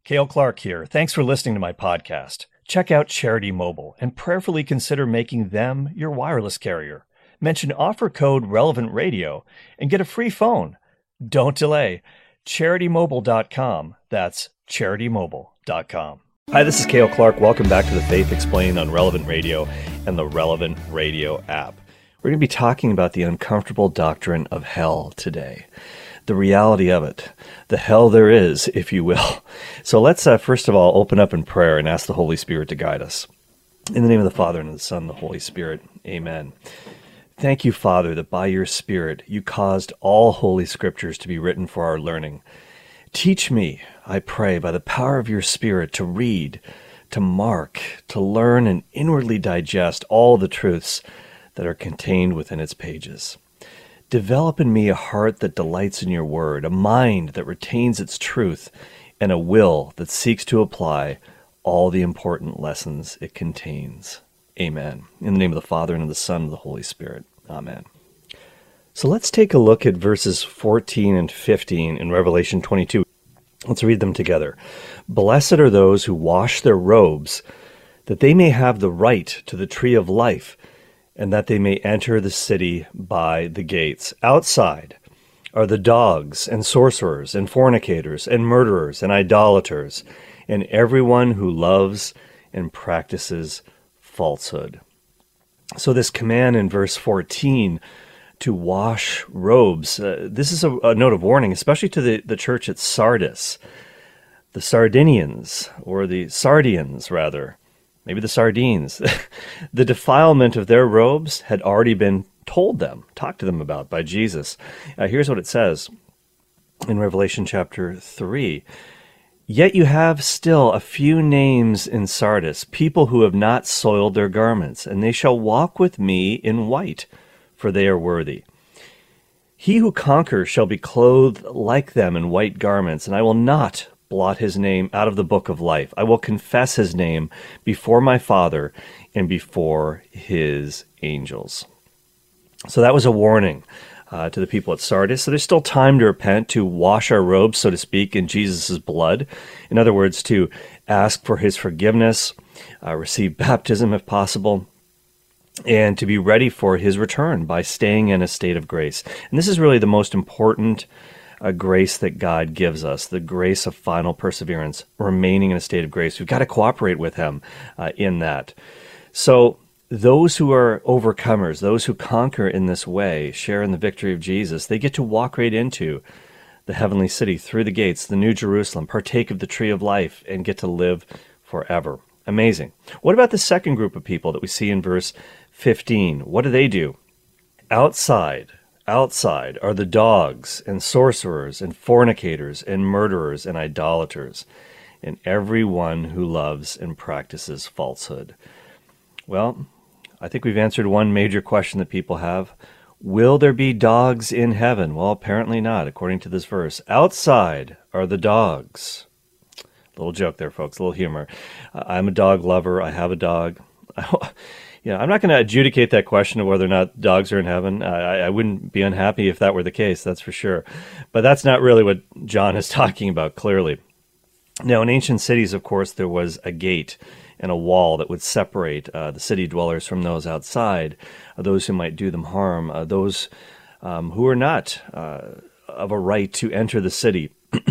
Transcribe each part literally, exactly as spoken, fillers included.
Cale Clark here. Thanks for listening to my podcast. Check out Charity Mobile and prayerfully consider making them your wireless carrier. Mention offer code Relevant Radio and get a free phone. Don't delay. charity mobile dot com. That's charity mobile dot com. Hi, this is Cale Clark. Welcome back to the Faith Explained on Relevant Radio and the Relevant Radio app. We're going to be talking about the uncomfortable doctrine of hell today. The reality of it, the hell there is, if you will. So let's uh, first of all open up in prayer and ask the Holy Spirit to guide us. In the name of the Father, and of the Son, and the Holy Spirit, amen. Thank you, Father, that by your Spirit you caused all holy scriptures to be written for our learning. Teach me, I pray, by the power of your Spirit to read, to mark, to learn, and inwardly digest all the truths that are contained within its pages. Develop in me a heart that delights in your word, a mind that retains its truth, and a will that seeks to apply all the important lessons it contains. Amen. In the name of the Father, and of the Son, and of the Holy Spirit. Amen. So let's take a look at verses fourteen and fifteen in Revelation twenty-two. Let's read them together. Blessed are those who wash their robes, that they may have the right to the tree of life, and that they may enter the city by the gates. Outside are the dogs and sorcerers and fornicators and murderers and idolaters and everyone who loves and practices falsehood. So this command in verse fourteen to wash robes, uh, this is a, a note of warning, especially to the, the church at Sardis, the Sardinians, or the Sardians rather. Maybe the sardines. The defilement of their robes had already been told them, talked to them about by Jesus. Uh, here's what it says in Revelation chapter three. Yet you have still a few names in Sardis, people who have not soiled their garments, and they shall walk with me in white, for they are worthy. He who conquers shall be clothed like them in white garments, and I will not blot his name out of the book of life. I will confess his name before my Father and before his angels. So that was a warning uh, to the people at Sardis. So there's still time to repent, to wash our robes, so to speak, in Jesus' blood. In other words, to ask for his forgiveness, uh, receive baptism if possible, and to be ready for his return by staying in a state of grace. And this is really the most important a grace that God gives us, the grace of final perseverance, remaining in a state of grace. We've got to cooperate with him uh, in that. So those who are overcomers, those who conquer in this way, share in the victory of Jesus, they get to walk right into the heavenly city through the gates, the New Jerusalem, partake of the tree of life, and get to live forever. Amazing. What about the second group of people that we see in verse fifteen? What do they do? Outside Outside are the dogs and sorcerers and fornicators and murderers and idolaters, and everyone who loves and practices falsehood. Well, I think we've answered one major question that people have. Will there be dogs in heaven? Well, apparently not, according to this verse. Outside are the dogs. Little joke there, folks, a little humor. I'm a dog lover. I have a dog. Yeah, I'm not going to adjudicate that question of whether or not dogs are in heaven. I, I wouldn't be unhappy if that were the case, that's for sure. But that's not really what John is talking about, clearly. Now, in ancient cities, of course, there was a gate and a wall that would separate uh, the city dwellers from those outside, uh, those who might do them harm, uh, those um, who are not uh, of a right to enter the city.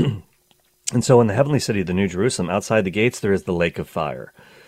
And so in the heavenly city of the New Jerusalem, outside the gates, there is the lake of fire.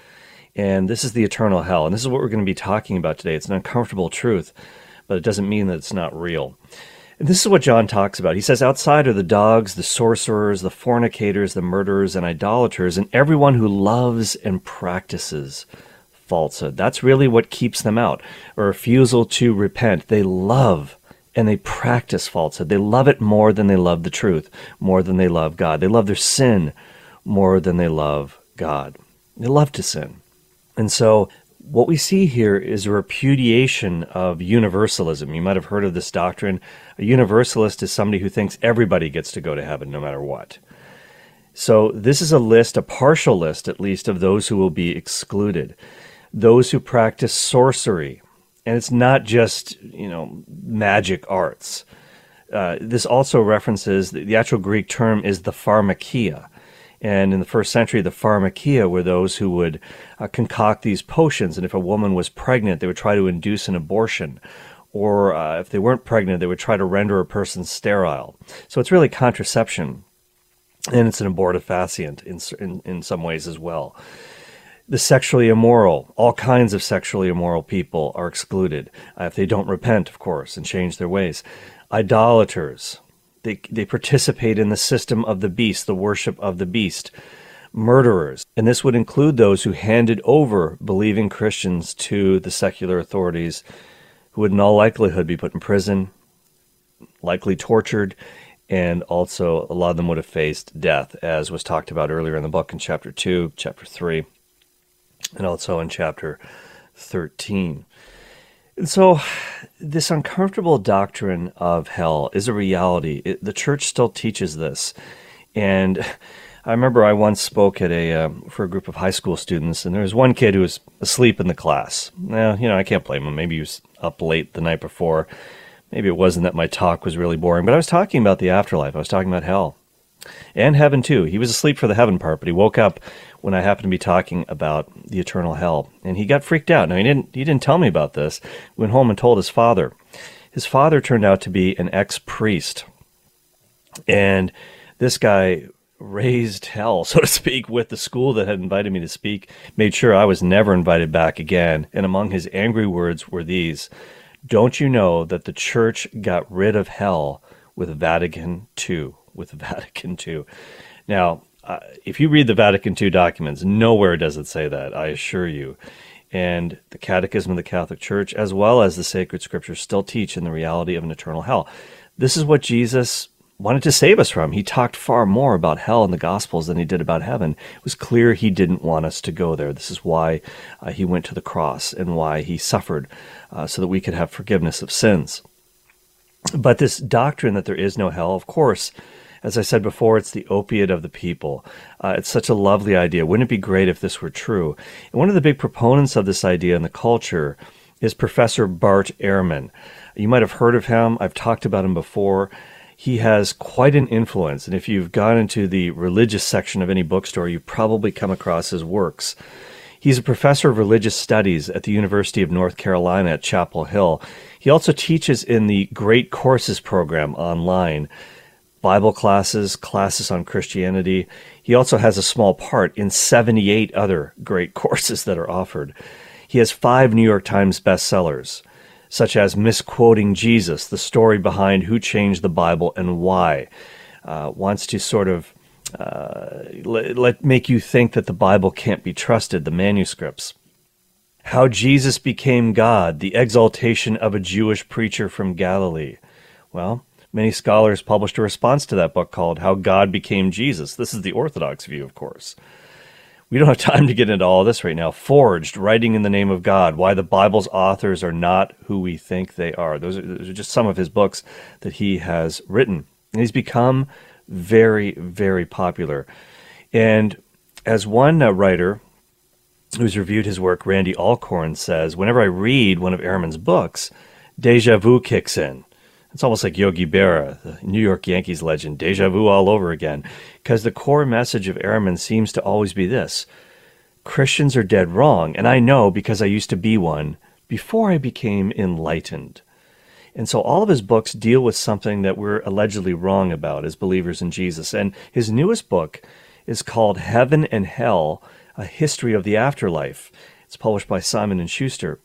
And this is the eternal hell. And this is what we're going to be talking about today. It's an uncomfortable truth, but it doesn't mean that it's not real. And this is what John talks about. He says, outside are the dogs, the sorcerers, the fornicators, the murderers, and idolaters, and everyone who loves and practices falsehood. That's really what keeps them out, a refusal to repent. They love and they practice falsehood. They love it more than they love the truth, more than they love God. They love their sin more than they love God. They love to sin. And so what we see here is a repudiation of universalism. You might have heard of this doctrine. A universalist is somebody who thinks everybody gets to go to heaven no matter what. So this is a list, a partial list at least, of those who will be excluded. Those who practice sorcery. And it's not just, you know, magic arts. Uh, this also references, the, the actual Greek term is the pharmakia. And in the first century, the pharmakia were those who would uh, concoct these potions. And if a woman was pregnant, they would try to induce an abortion. Or uh, if they weren't pregnant, they would try to render a person sterile. So it's really contraception. And it's an abortifacient in, in, in some ways as well. The sexually immoral, all kinds of sexually immoral people are excluded, uh, if they don't repent, of course, and change their ways. Idolaters, they, they participate in the system of the beast, the worship of the beast. Murderers, and this would include those who handed over believing Christians to the secular authorities, who would in all likelihood be put in prison, likely tortured, and also a lot of them would have faced death, as was talked about earlier in the book in chapter two, chapter three. And also in chapter thirteen. And so this uncomfortable doctrine of hell is a reality. It, the church still teaches this. And I remember I once spoke at a uh, for a group of high school students, and there was one kid who was asleep in the class. Now, you know, I can't blame him. Maybe he was up late the night before. Maybe it wasn't that my talk was really boring, but I was talking about the afterlife. I was talking about hell. And heaven, too. He was asleep for the heaven part, but he woke up when I happened to be talking about the eternal hell. And he got freaked out. Now, he didn't, he didn't tell me about this. He went home and told his father. His father turned out to be an ex-priest. And this guy raised hell, so to speak, with the school that had invited me to speak, made sure I was never invited back again. And among his angry words were these: "Don't you know that the church got rid of hell with Vatican two? With Vatican two. Now, uh, if you read the Vatican two documents, nowhere does it say that, I assure you. And the Catechism of the Catholic Church, as well as the sacred scriptures, still teach in the reality of an eternal hell. This is what Jesus wanted to save us from. He talked far more about hell in the Gospels than he did about heaven. It was clear he didn't want us to go there. This is why uh, he went to the cross and why he suffered, uh, so that we could have forgiveness of sins. But this doctrine that there is no hell, of course, as I said before, it's the opiate of the people. Uh, it's such a lovely idea. Wouldn't it be great if this were true? And one of the big proponents of this idea in the culture is Professor Bart Ehrman. You might have heard of him. I've talked about him before. He has quite an influence, and if you've gone into the religious section of any bookstore, you've probably come across his works. He's a professor of religious studies at the University of North Carolina at Chapel Hill. He also teaches in the Great Courses program online, Bible classes, classes on Christianity. He also has a small part in seventy-eight other great courses that are offered. He has five New York Times bestsellers, such as Misquoting Jesus, the story behind who changed the Bible and why. Uh, wants to sort of uh, let, let make you think that the Bible can't be trusted, the manuscripts. How Jesus Became God, the exaltation of a Jewish preacher from Galilee. Well, many scholars published a response to that book called How God Became Jesus. This is the Orthodox view, of course. We don't have time to get into all this right now. Forged, Writing in the Name of God, Why the Bible's Authors Are Not Who We Think They Are. Those are, those are just some of his books that he has written. And he's become very, very popular. And as one uh, writer who's reviewed his work, Randy Alcorn, says, whenever I read one of Ehrman's books, deja vu kicks in. It's almost like Yogi Berra, the New York Yankees legend, deja vu all over again, because the core message of Ehrman seems to always be this: Christians are dead wrong, and I know because I used to be one before I became enlightened. And so all of his books deal with something that we're allegedly wrong about as believers in Jesus. And his newest book is called Heaven and Hell, A History of the Afterlife. It's published by Simon and Schuster,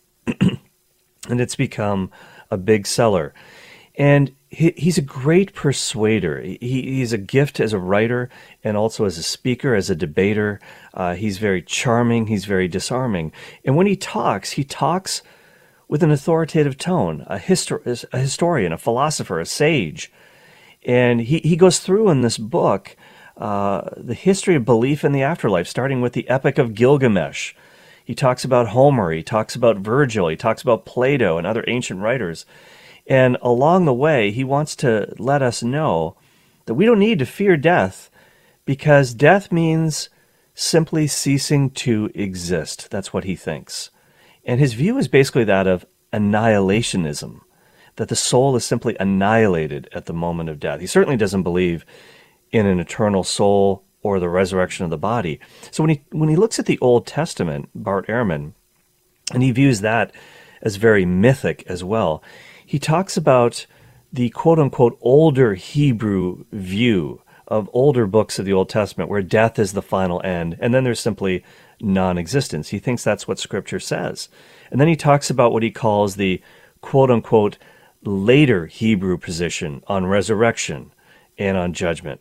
and it's become a big seller. And he, he's a great persuader. He, he's a gift as a writer and also as a speaker, as a debater. Uh, he's very charming. He's very disarming. And when he talks, he talks with an authoritative tone, a, histor- a historian, a philosopher, a sage. And he, he goes through in this book uh, the history of belief in the afterlife, starting with the Epic of Gilgamesh. He talks about Homer. He talks about Virgil. He talks about Plato and other ancient writers. And along the way, he wants to let us know that we don't need to fear death, because death means simply ceasing to exist. That's what he thinks. And his view is basically that of annihilationism, that the soul is simply annihilated at the moment of death. He certainly doesn't believe in an eternal soul or the resurrection of the body. So when he when he looks at the Old Testament, Bart Ehrman, and he views that as very mythic as well, he talks about the quote-unquote older Hebrew view of older books of the Old Testament where death is the final end, and then there's simply non-existence. He thinks that's what Scripture says. And then he talks about what he calls the quote-unquote later Hebrew position on resurrection and on judgment.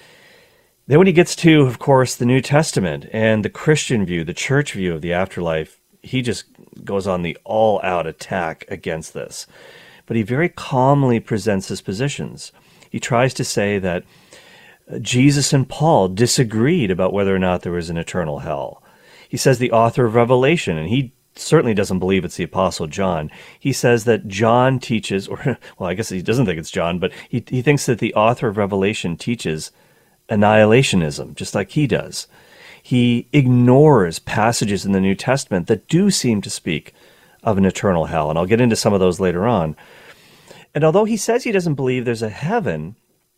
Then when he gets to, of course, the New Testament and the Christian view, the church view of the afterlife, he just goes on the all-out attack against this. But he very calmly presents his positions. He tries to say that Jesus and Paul disagreed about whether or not there was an eternal hell. He says the author of Revelation, and he certainly doesn't believe it's the Apostle John. He says that John teaches, or well, I guess he doesn't think it's John, but he, he thinks that the author of Revelation teaches annihilationism, just like he does. He ignores passages in the New Testament that do seem to speak of an eternal hell, and I'll get into some of those later on. And although he says he doesn't believe there's a heaven,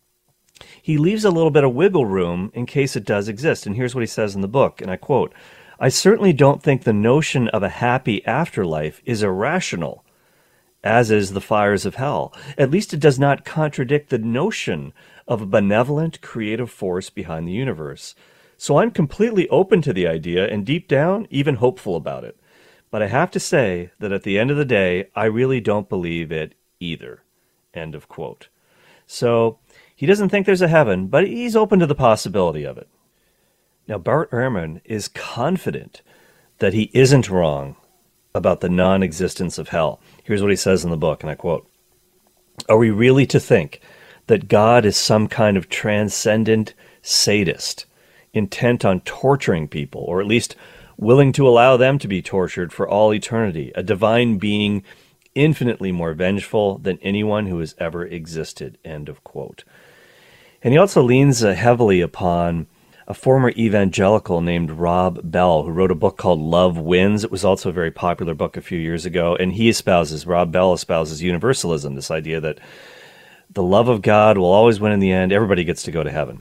he leaves a little bit of wiggle room in case it does exist. And here's what he says in the book, and I quote, "I certainly don't think the notion of a happy afterlife is irrational, as is the fires of hell. At least it does not contradict the notion of a benevolent creative force behind the universe. So I'm completely open to the idea and deep down even hopeful about it. But I have to say that at the end of the day, I really don't believe it either." End of quote. So he doesn't think there's a heaven, but he's open to the possibility of it. Now, Bart Ehrman is confident that he isn't wrong about the non-existence of hell. Here's what he says in the book, and I quote, "Are we really to think that God is some kind of transcendent sadist, intent on torturing people, or at least willing to allow them to be tortured for all eternity, a divine being infinitely more vengeful than anyone who has ever existed?" End of quote. And he also leans uh, heavily upon a former evangelical named Rob Bell, who wrote a book called Love Wins. It was also a very popular book a few years ago, and he espouses, Rob Bell espouses universalism, this idea that the love of God will always win in the end. Everybody gets to go to heaven.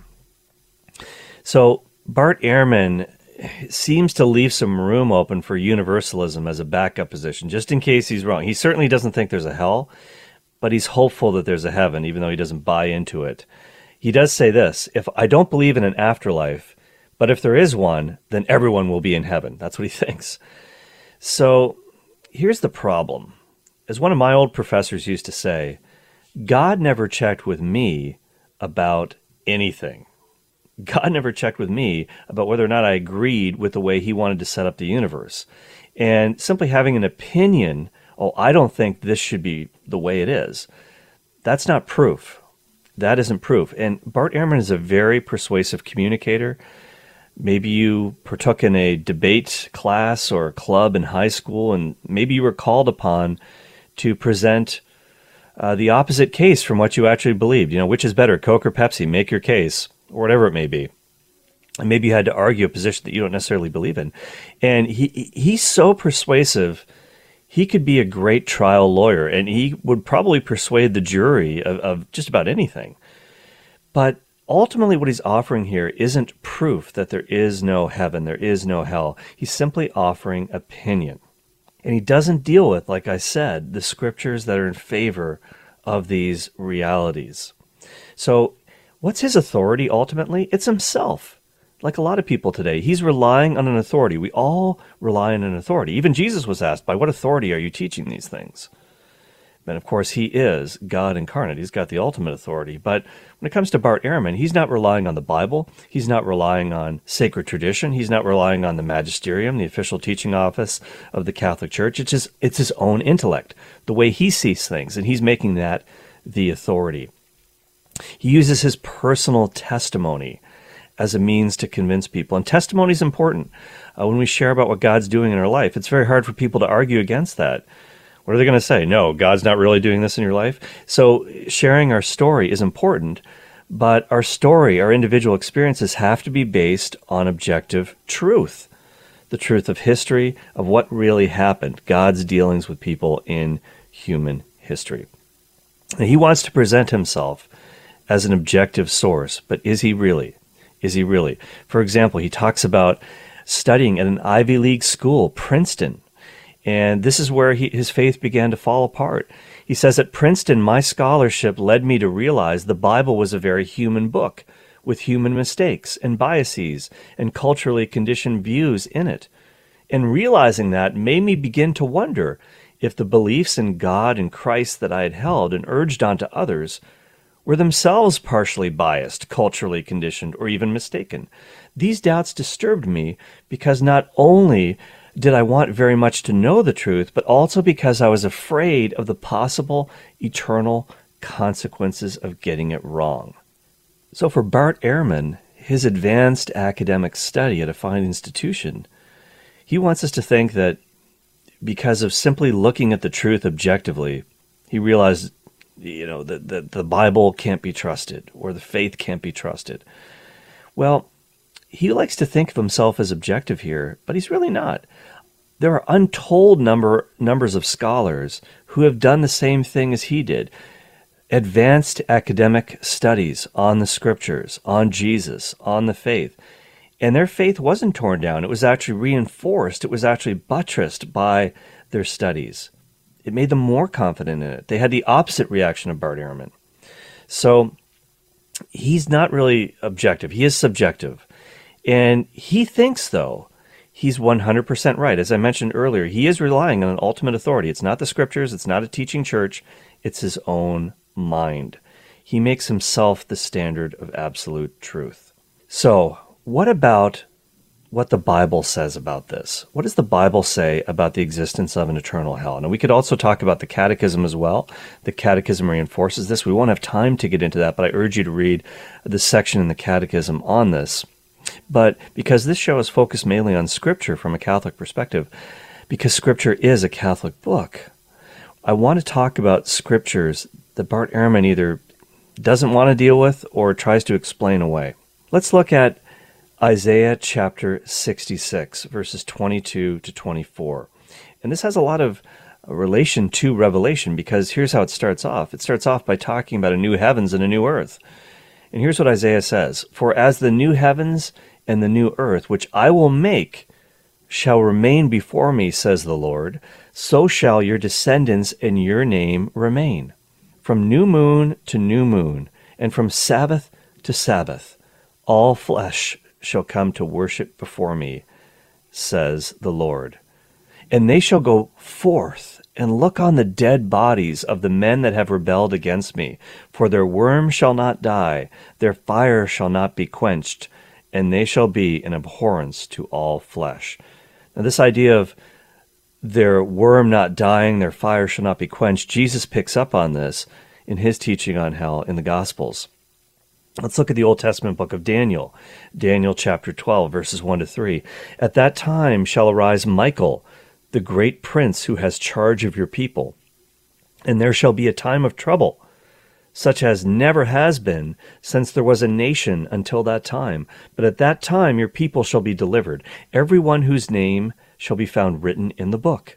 So Bart Ehrman seems to leave some room open for universalism as a backup position, just in case he's wrong. He certainly doesn't think there's a hell, but he's hopeful that there's a heaven, even though he doesn't buy into it. He does say this: "If I don't believe in an afterlife, but if there is one, then everyone will be in heaven." That's what he thinks. So here's the problem. As one of my old professors used to say, God never checked with me about anything. God never checked with me about whether or not I agreed with the way he wanted to set up the universe. And simply having an opinion, oh, I don't think this should be the way it is, that's not proof. That isn't proof. And Bart Ehrman is a very persuasive communicator. Maybe you partook in a debate class or a club in high school, and maybe you were called upon to present uh, the opposite case from what you actually believed. You know, which is better, Coke or Pepsi? Make your case, or whatever it may be. And maybe you had to argue a position that you don't necessarily believe in. And he he's so persuasive, he could be a great trial lawyer, and he would probably persuade the jury of, of just about anything. But ultimately what he's offering here isn't proof that there is no heaven, there is no hell. He's simply offering opinion. And he doesn't deal with, like I said, the scriptures that are in favor of these realities. So what's his authority ultimately? It's himself. Like a lot of people today, he's relying on an authority. We all rely on an authority. Even Jesus was asked, by what authority are you teaching these things? And of course, he is God incarnate. He's got the ultimate authority. But when it comes to Bart Ehrman, he's not relying on the Bible. He's not relying on sacred tradition. He's not relying on the magisterium, the official teaching office of the Catholic Church. It's just, it's his own intellect, the way he sees things, and he's making that the authority. He uses his personal testimony as a means to convince people. And testimony is important. Uh, when we share about what God's doing in our life, it's very hard for people to argue against that. What are they going to say? No, God's not really doing this in your life. So sharing our story is important, but our story, our individual experiences have to be based on objective truth. The truth of history, of what really happened, God's dealings with people in human history. And he wants to present himself as an objective source, but is he really? Is he really? For example, he talks about studying at an Ivy League school, Princeton, and this is where he, his faith began to fall apart. He says, at Princeton, my scholarship led me to realize the Bible was a very human book with human mistakes and biases and culturally conditioned views in it. And realizing that made me begin to wonder if the beliefs in God and Christ that I had held and urged onto others were themselves partially biased, culturally conditioned, or even mistaken. These doubts disturbed me because not only did I want very much to know the truth, but also because I was afraid of the possible eternal consequences of getting it wrong. So for Bart Ehrman, his advanced academic study at a fine institution, he wants us to think that because of simply looking at the truth objectively, he realized, you know, that, that the Bible can't be trusted or the faith can't be trusted. Well, he likes to think of himself as objective here, but he's really not. There are untold number numbers of scholars who have done the same thing as he did. Advanced academic studies on the scriptures, on Jesus, on the faith. And their faith wasn't torn down. It was actually reinforced. It was actually buttressed by their studies. It made them more confident in it. They had the opposite reaction of Bart Ehrman. So he's not really objective. He is subjective. And he thinks, though, he's one hundred percent right. As I mentioned earlier, he is relying on an ultimate authority. It's not the scriptures. It's not a teaching church. It's his own mind. He makes himself the standard of absolute truth. So what about what the Bible says about this? What does the Bible say about the existence of an eternal hell? Now, we could also talk about the Catechism as well. The Catechism reinforces this. We won't have time to get into that, but I urge you to read the section in the Catechism on this. But because this show is focused mainly on Scripture from a Catholic perspective, because Scripture is a Catholic book, I want to talk about Scriptures that Bart Ehrman either doesn't want to deal with or tries to explain away. Let's look at Isaiah chapter sixty-six, verses twenty-two to twenty-four. And this has a lot of relation to Revelation, because here's how it starts off. It starts off by talking about a new heavens and a new earth. And here's what Isaiah says, "For as the new heavens and the new earth, which I will make, shall remain before me, says the Lord, so shall your descendants and your name remain. From new moon to new moon, and from Sabbath to Sabbath, all flesh shall come to worship before me, says the Lord. And they shall go forth and look on the dead bodies of the men that have rebelled against me. For their worm shall not die, their fire shall not be quenched, and they shall be an abhorrence to all flesh." Now this idea of their worm not dying, their fire shall not be quenched, Jesus picks up on this in his teaching on hell in the Gospels. Let's look at the Old Testament book of Daniel, Daniel chapter twelve, verses one to three. "At that time shall arise Michael, the great prince who has charge of your people. And there shall be a time of trouble, such as never has been since there was a nation until that time. But at that time your people shall be delivered, every one whose name shall be found written in the book.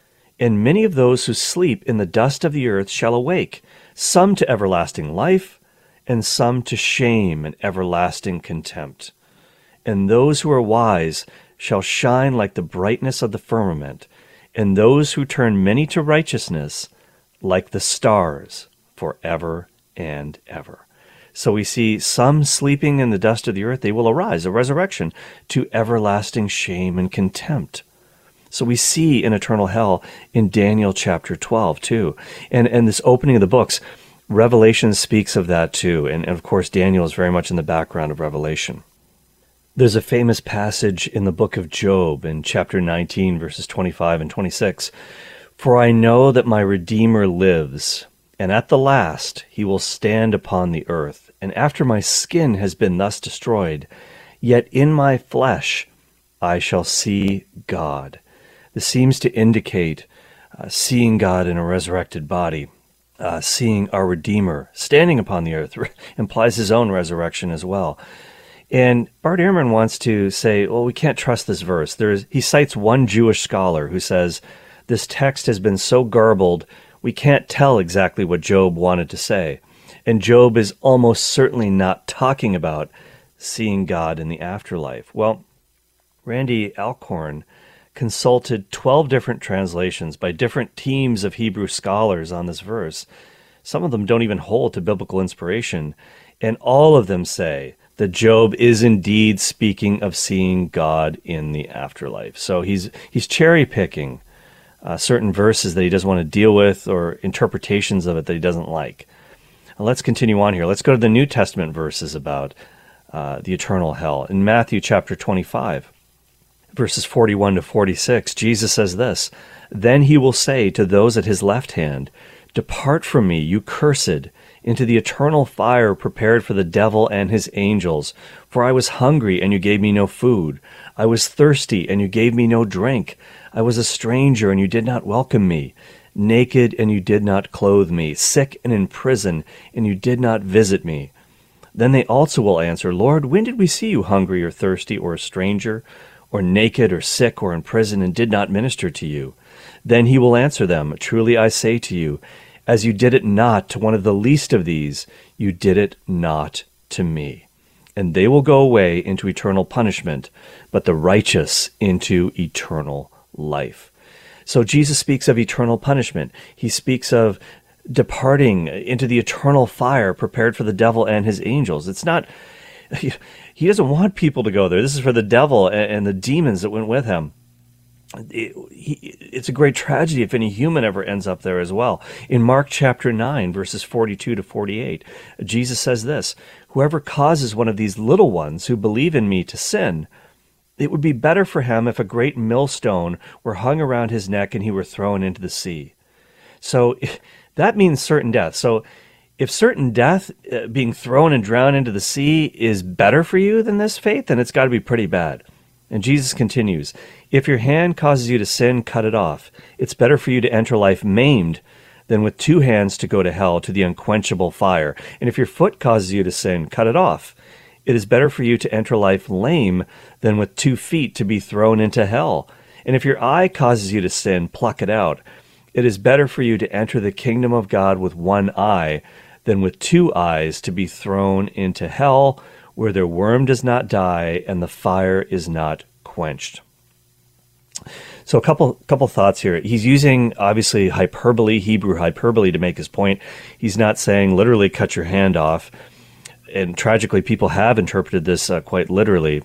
And many of those who sleep in the dust of the earth shall awake, some to everlasting life, and some to shame and everlasting contempt. And those who are wise shall shine like the brightness of the firmament, and those who turn many to righteousness like the stars forever and ever." So we see some sleeping in the dust of the earth, they will arise, a resurrection, to everlasting shame and contempt. So we see an eternal hell in Daniel chapter twelve too. And, and this opening of the books, Revelation speaks of that too. And, and of course, Daniel is very much in the background of Revelation. There's a famous passage in the book of Job in chapter nineteen, verses twenty-five and twenty-six. "For I know that my Redeemer lives, and at the last he will stand upon the earth. And after my skin has been thus destroyed, yet in my flesh I shall see God." This seems to indicate uh, seeing God in a resurrected body. Uh, seeing our Redeemer standing upon the earth implies his own resurrection as well. And Bart Ehrman wants to say, well, we can't trust this verse. There's, he cites one Jewish scholar who says, this text has been so garbled, we can't tell exactly what Job wanted to say. And Job is almost certainly not talking about seeing God in the afterlife? Well, Randy Alcorn consulted twelve different translations by different teams of Hebrew scholars on this verse. Some of them don't even hold to biblical inspiration, and all of them say that Job is indeed speaking of seeing God in the afterlife. So he's he's cherry-picking uh, certain verses that he doesn't want to deal with or interpretations of it that he doesn't like. Now let's continue on here. Let's go to the New Testament verses about uh, the eternal hell. In Matthew chapter twenty-five, verses forty-one to forty-six, Jesus says this, "Then he will say to those at his left hand, 'Depart from me, you cursed, into the eternal fire prepared for the devil and his angels. For I was hungry, and you gave me no food. I was thirsty, and you gave me no drink. I was a stranger, and you did not welcome me. Naked, and you did not clothe me. Sick and in prison, and you did not visit me.' Then they also will answer, 'Lord, when did we see you hungry or thirsty or a stranger, or naked or sick or in prison, and did not minister to you?' Then he will answer them, 'Truly I say to you, as you did it not to one of the least of these, you did it not to me.' And they will go away into eternal punishment, but the righteous into eternal life." So Jesus speaks of eternal punishment. He speaks of departing into the eternal fire prepared for the devil and his angels. It's not, he doesn't want people to go there. This is for the devil and the demons that went with him. It, he, it's a great tragedy if any human ever ends up there as well. In Mark chapter nine, verses forty-two to forty-eight, Jesus says this, "Whoever causes one of these little ones who believe in me to sin, it would be better for him if a great millstone were hung around his neck and he were thrown into the sea." So that means certain death. So if certain death, uh, being thrown and drowned into the sea, is better for you than this faith, then it's got to be pretty bad. And Jesus continues, "If your hand causes you to sin, cut it off. It's better for you to enter life maimed than with two hands to go to hell, to the unquenchable fire. And if your foot causes you to sin, cut it off. It is better for you to enter life lame than with two feet to be thrown into hell. And if your eye causes you to sin, pluck it out. It is better for you to enter the kingdom of God with one eye than with two eyes to be thrown into hell, where their worm does not die and the fire is not quenched." So a couple couple thoughts here. He's using, obviously, hyperbole, Hebrew hyperbole, to make his point. He's not saying literally cut your hand off. And tragically, people have interpreted this uh, quite literally.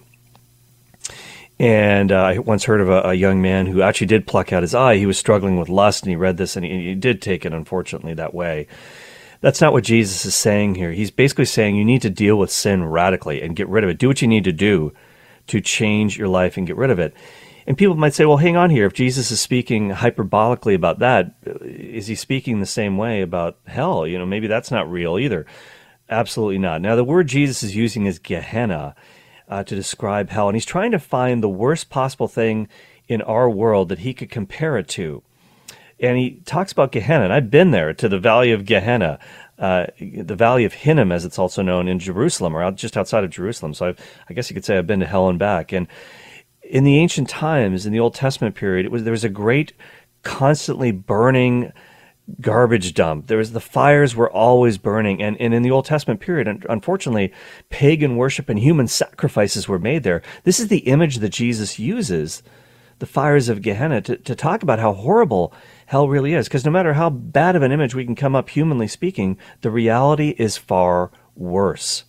And uh, I once heard of a, a young man who actually did pluck out his eye. He was struggling with lust, and he read this, and he, he did take it, unfortunately, that way. That's not what Jesus is saying here. He's basically saying you need to deal with sin radically and get rid of it. Do what you need to do to change your life and get rid of it. And people might say, well, hang on here. If Jesus is speaking hyperbolically about that, is he speaking the same way about hell? You know, maybe that's not real either. Absolutely not. Now, the word Jesus is using is Gehenna uh, to describe hell, and he's trying to find the worst possible thing in our world that he could compare it to. And he talks about Gehenna, and I've been there, to the Valley of Gehenna, uh, the Valley of Hinnom, as it's also known, in Jerusalem, or out, just outside of Jerusalem. So I've, I guess you could say I've been to hell and back. And in the ancient times, in the Old Testament period, it was there was a great, constantly burning garbage dump. There was the fires were always burning, and, and in the Old Testament period, unfortunately, pagan worship and human sacrifices were made there. This is the image that Jesus uses, the fires of Gehenna, to, to talk about how horrible hell really is. Because no matter how bad of an image we can come up, humanly speaking, the reality is far worse.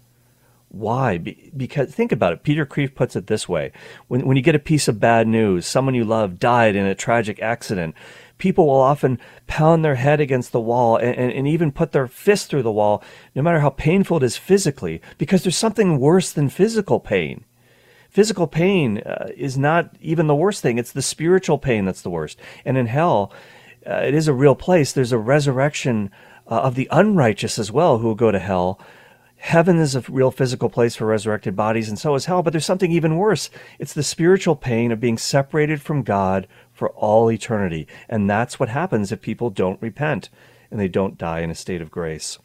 Why? Be- because think about it. Peter Kreeft puts it this way. When, when you get a piece of bad news, someone you love died in a tragic accident, people will often pound their head against the wall and, and, and even put their fist through the wall, no matter how painful it is physically, because there's something worse than physical pain. Physical pain uh, is not even the worst thing. It's the spiritual pain that's the worst. And in hell, uh, it is a real place. There's a resurrection uh, of the unrighteous as well who will go to hell. Heaven is a real physical place for resurrected bodies, and so is hell. But there's something even worse. It's the spiritual pain of being separated from God for all eternity. And that's what happens if people don't repent and they don't die in a state of grace.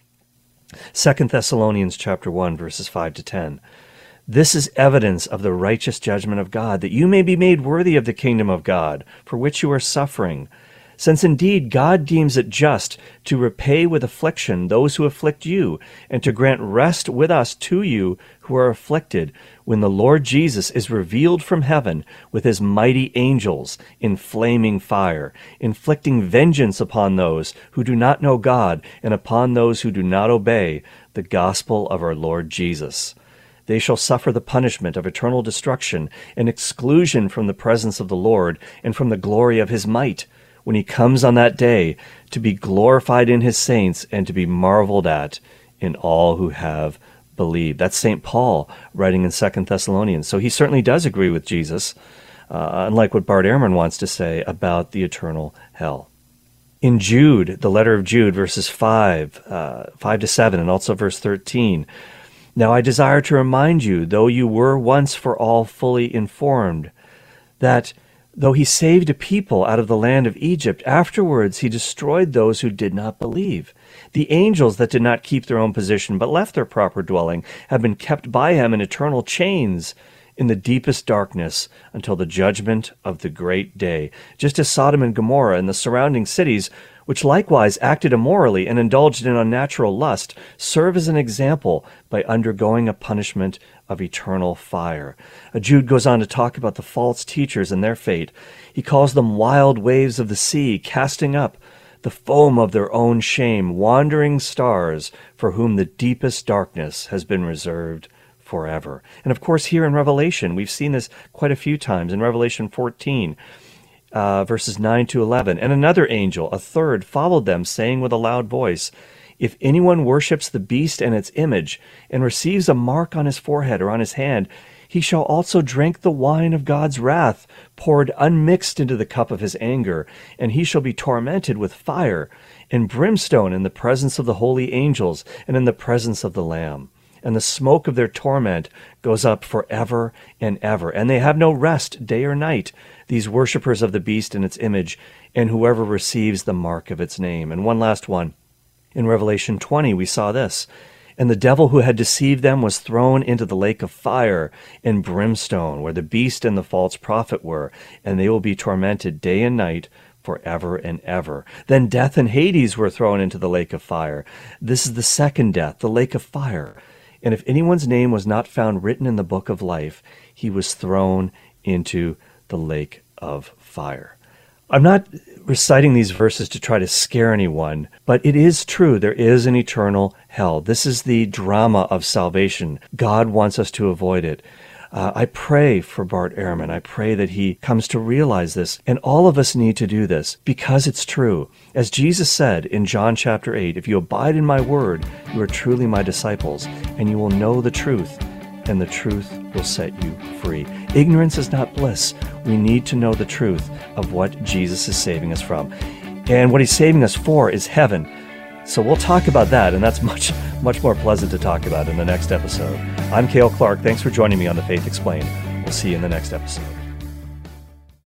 Second Thessalonians chapter one, verses five to ten. This is evidence of the righteous judgment of God, that you may be made worthy of the kingdom of God, for which you are suffering. since indeed God deems it just to repay with affliction those who afflict you, and to grant rest with us to you who are afflicted, when the Lord Jesus is revealed from heaven with his mighty angels in flaming fire, inflicting vengeance upon those who do not know God and upon those who do not obey the gospel of our Lord Jesus. They shall suffer the punishment of eternal destruction and exclusion from the presence of the Lord and from the glory of his might, when he comes on that day to be glorified in his saints and to be marveled at in all who have believed. That's Saint Paul writing in Second Thessalonians. So he certainly does agree with Jesus, uh, unlike what Bart Ehrman wants to say about the eternal hell. In Jude, the letter of Jude, verses five, uh, five to seven, and also verse thirteen, now I desire to remind you, though you were once for all fully informed, that though he saved a people out of the land of Egypt, afterwards he destroyed those who did not believe. The angels that did not keep their own position, but left their proper dwelling, have been kept by him in eternal chains in the deepest darkness until the judgment of the great day, just as Sodom and Gomorrah and the surrounding cities, which likewise acted immorally and indulged in unnatural lust, serve as an example by undergoing a punishment of eternal fire. Jude goes on to talk about the false teachers and their fate. He calls them wild waves of the sea, casting up the foam of their own shame, wandering stars for whom the deepest darkness has been reserved forever. And of course, here in Revelation, we've seen this quite a few times. In Revelation fourteen, uh, verses nine to eleven, and another angel, a third, followed them, saying with a loud voice, if anyone worships the beast and its image, and receives a mark on his forehead or on his hand, he shall also drink the wine of God's wrath, poured unmixed into the cup of his anger, and he shall be tormented with fire and brimstone in the presence of the holy angels and in the presence of the Lamb. And the smoke of their torment goes up forever and ever. And they have no rest day or night, these worshippers of the beast and its image, and whoever receives the mark of its name. And one last one. In Revelation twenty, we saw this. And the devil who had deceived them was thrown into the lake of fire and brimstone, where the beast and the false prophet were, and they will be tormented day and night forever and ever. Then death and Hades were thrown into the lake of fire. This is the second death, the lake of fire. And if anyone's name was not found written in the book of life, he was thrown into the lake of fire. I'm not reciting these verses to try to scare anyone, but it is true. There is an eternal hell. This is the drama of salvation. God wants us to avoid it. Uh, I pray for Bart Ehrman. I pray that he comes to realize this. And all of us need to do this because it's true. As Jesus said in John chapter eight, if you abide in my word, you are truly my disciples, and you will know the truth, and the truth will set you free. Ignorance is not bliss. We need to know the truth of what Jesus is saving us from. And what he's saving us for is heaven. So we'll talk about that, and that's much, much more pleasant to talk about in the next episode. I'm Cale Clark. Thanks for joining me on The Faith Explained. We'll see you in the next episode.